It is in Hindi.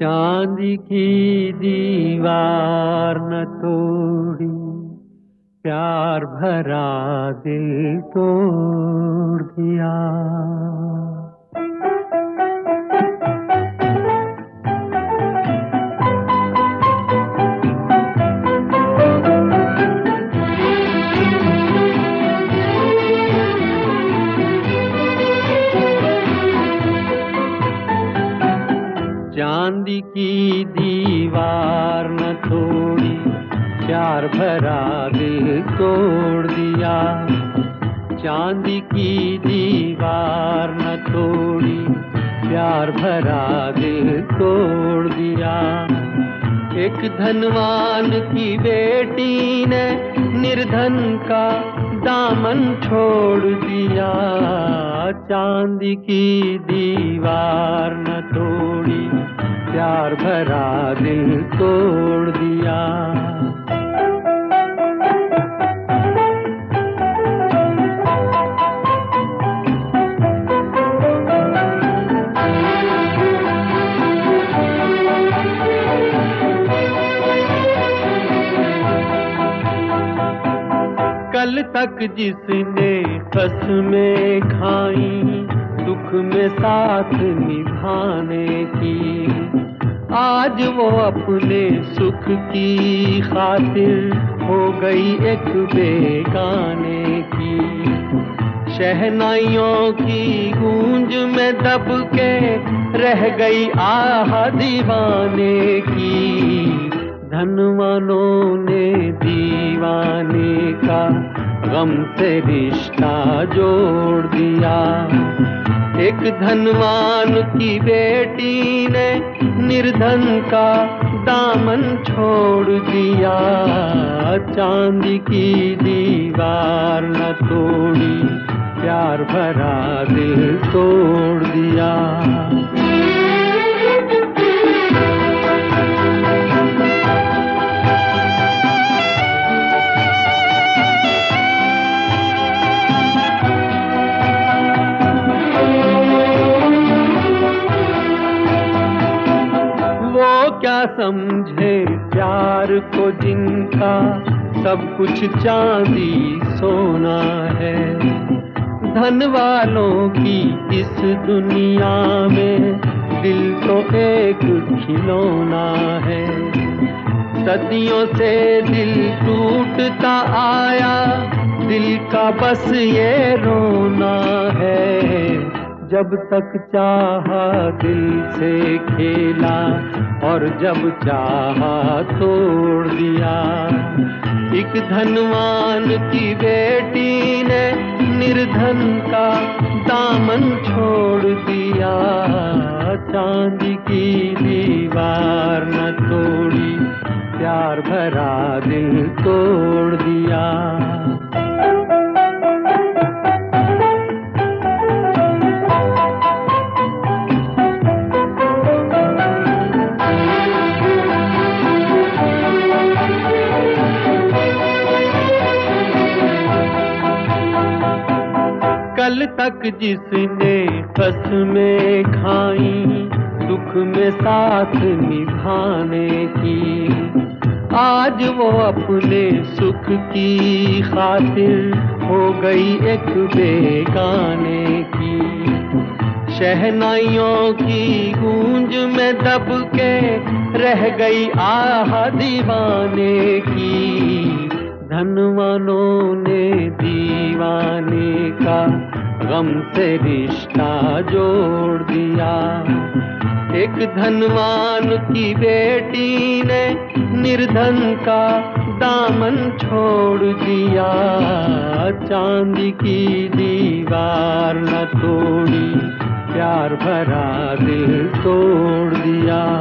चांदी की दीवार न तोड़ी, प्यार भरा दिल तोड़ दिया। चांदी की दीवार न तोड़ी, प्यार भरा दिल तोड़ दिया। चांदी की दीवार न तोड़ी, प्यार भरा दिल तोड़ दिया। एक धनवान की बेटी ने निर्धन का दामन छोड़ दिया। चांदी की दीवार न तोड़ी, प्यार भरा दिल तोड़ दिया। कल तक जिसने कसमें खाई दुख में साथ निभाने की, आज वो अपने सुख की खातिर हो गई एक बेगाने की। शहनाइयों की गूंज में दब के रह गई आह दीवाने की। धनवानों ने दीवाने का गम से रिश्ता जोड़ दिया। एक धनवान की बेटी ने निर्धन का दामन छोड़ दिया। चांदी की दीवार न तोड़ी, प्यार भरा दिल तोड़ दिया। क्या समझे प्यार को जिनका सब कुछ चांदी सोना है। धन वालों की इस दुनिया में दिल तो एक खिलौना है। सदियों से दिल टूटता आया, दिल का बस ये रोना है। जब तक चाहा दिल से खेला और जब चाहा तोड़ दिया। एक धनवान की बेटी ने निर्धन का दामन छोड़ दिया। चांदी की दीवार न तोड़ी, प्यार भरा दिल तोड़ दिया। कल तक जिसने कसमें खाई दुख में साथ निभाने की, आज वो अपने सुख की खातिर हो गई एक बेगाने की। शहनाइयों की गूंज में दब के रह गई आह दीवाने की। धनवानों ने दीवाने का गम से रिश्ता जोड़ दिया। एक धनवान की बेटी ने निर्धन का दामन छोड़ दिया। चांदी की दीवार न तोड़ी, प्यार भरा दिल तोड़ दिया।